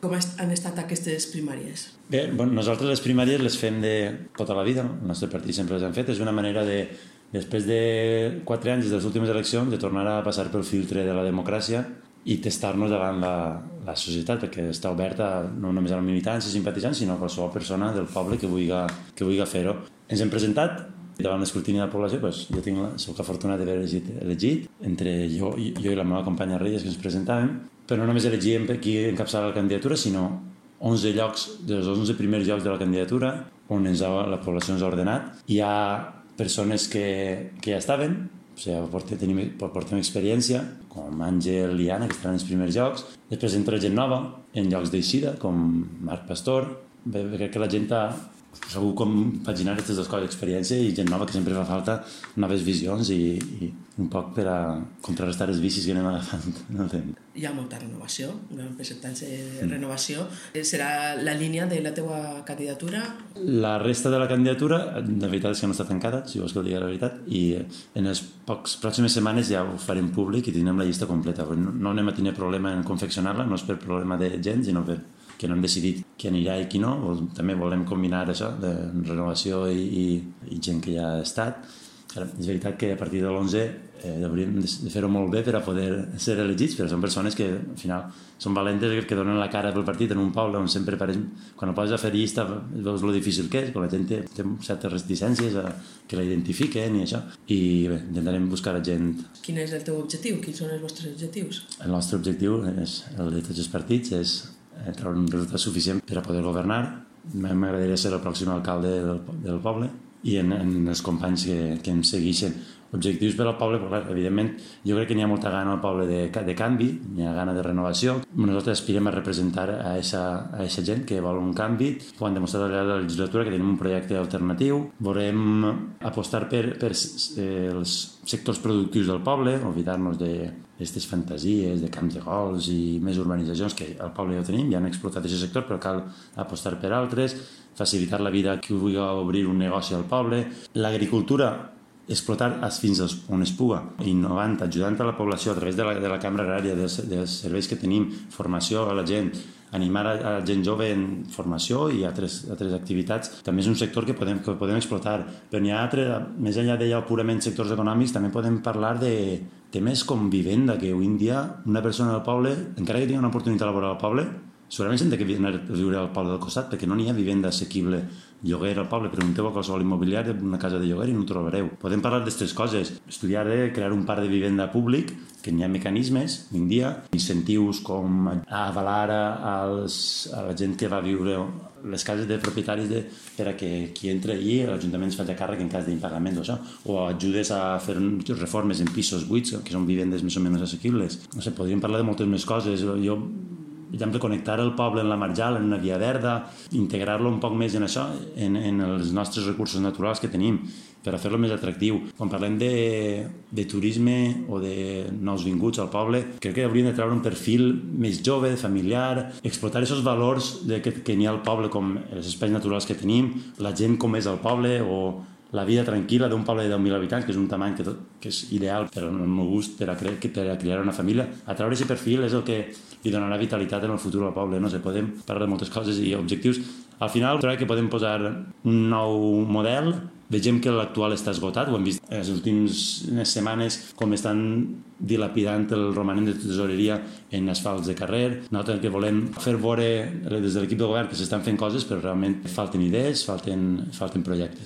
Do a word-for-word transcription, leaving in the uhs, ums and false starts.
Com han estat aquestes primàries? Bé, bueno, nosaltres les primàries les fem de tota la vida, no? El nostre partit sempre les hem fet. És una manera de, després de quatre anys des de les últimes eleccions, de tornar a passar pel filtre de la democràcia i testar-nos davant la, la societat, perquè està oberta no només a la militants i simpatitzants, sinó a qualsevol persona del poble que vulgui, que vulgui fer-ho. Ens hem presentat davant l'escrutini de la població. Doncs jo tinc la, soc afortunat d'haver elegit, elegit entre jo, jo i la meva companya Reyes, que ens presentàvem, però no només elegíem qui encapçala la candidatura, sinó onze llocs, dels onze primers llocs de la candidatura, on ens ha, la població ens ha ordenat. Hi ha persones que, que ja estaven, o sigui, portem, tenim, portem experiència, com Àngel i Anna, que estaran en els primers llocs. Després entra gent nova, en llocs d'eixida, com Marc Pastor. Bé, crec que la gent ha sabut compaginar aquestes dues coses, experiència i gent nova, que sempre fa falta noves visions i, i un poc per a contrarrestar els vicis que anem agafant. No Hi ha molta renovació, un gran percentatge de renovació. Serà la línia de la teua candidatura? La resta de la candidatura, la veritat és que no està tancada, si vols que ho digui la veritat, i en les pocs, pròximes setmanes ja ho farem públic i tindrem la llista completa. No, no anem a tenir problema en confeccionar-la, no és per problema de gent, sinó per que no hem decidit qui anirà i qui no. També volem combinar això de renovació i, i, i gent que ja ha estat. És veritat que a partir de l'onze eh, hauríem de fer-ho molt bé per a poder ser elegits, però són persones que al final són valentes, que donen la cara pel partit en un poble on sempre pareix, quan ho poses a fer llista veus lo difícil que és, quan la gent té, té certes reticències a que la identifiquen i això, i bé, intentarem buscar a gent. Quin és el teu objectiu? Quins són els vostres objectius? El nostre objectiu és el de tots els partits, és treure un resultat suficient per a poder governar. M'agradaria ser el pròxim alcalde del, del poble i en, en els companys que, que em segueixen. Objectius per al poble, però evidentment jo crec que n'hi ha molta gana al poble de, de canvi, n'hi ha gana de renovació. Nosaltres aspirem a representar a aquesta gent que vol un canvi. Ho han demostrat al llarg de la legislatura que tenim un projecte alternatiu. Volem apostar per, per eh, els sectors productius del poble, oblidar-nos d'aquestes fantasies de camps de gols i més urbanitzacions, que al poble ja ho tenim, ja han explotat aquest sector, però cal apostar per altres, facilitar la vida a qui vulgui obrir un negoci al poble. L'agricultura, explotar fins on es puga, innovant, ajudant a la població a través de la, de la cambra agrària, dels, dels serveis que tenim, formació a la gent, animar a, a la gent jove en formació i altres, altres activitats. També és un sector que podem, que podem explotar, però n'hi ha altres, més enllà de ja purament sectors econòmics, també podem parlar de temes com vivenda, que avui en dia una persona del poble, encara que tingui una oportunitat laboral al poble, segurament s'ha de viure al poble del costat, perquè no n'hi ha vivenda assequible, lloguer al poble. Pregunteu a qualsevol immobiliari una casa de lloguer i no ho trobareu. Podem parlar d'aquestes coses, estudiar de crear un parc de vivenda públic, que n'hi ha mecanismes, un dia, incentius com avalar als, a la gent que va viure les cases de propietaris de, per a que qui entra allí, l'Ajuntament es faci càrrec en cas d'impagament o això, o ajudes a fer reformes en pisos buits, que són vivendes més o menys assequibles. No sé, podríem parlar de moltes més coses. Jo per exemple, connectar el poble en la marjal, en una via verda, integrar-lo un poc més en això, en, en els nostres recursos naturals que tenim, per a fer-lo més atractiu. Quan parlem de, de turisme o de nous vinguts al poble, crec que hauríem de treure un perfil més jove, familiar, explotar aquests valors de que, que n'hi ha al poble, com els espais naturals que tenim, la gent com és al poble, o la vida tranquil·la d'un poble de deu mil habitants, que és un tamany que, tot, que és ideal per al meu gust per a, cre per a crear una família. A treure aquest perfil és el que li donarà vitalitat en el futur al poble. No sé, podem parlar de moltes coses i objectius. Al final, crec que podem posar un nou model. Vegem que l'actual està esgotat. Ho hem vist en les últimes setmanes com estan dilapidant el romanent de tesoreria en asfalts de carrer. Nosaltres que volem fer veure des de l'equip de govern que s'estan fent coses, però realment falten idees, falten, falten projectes.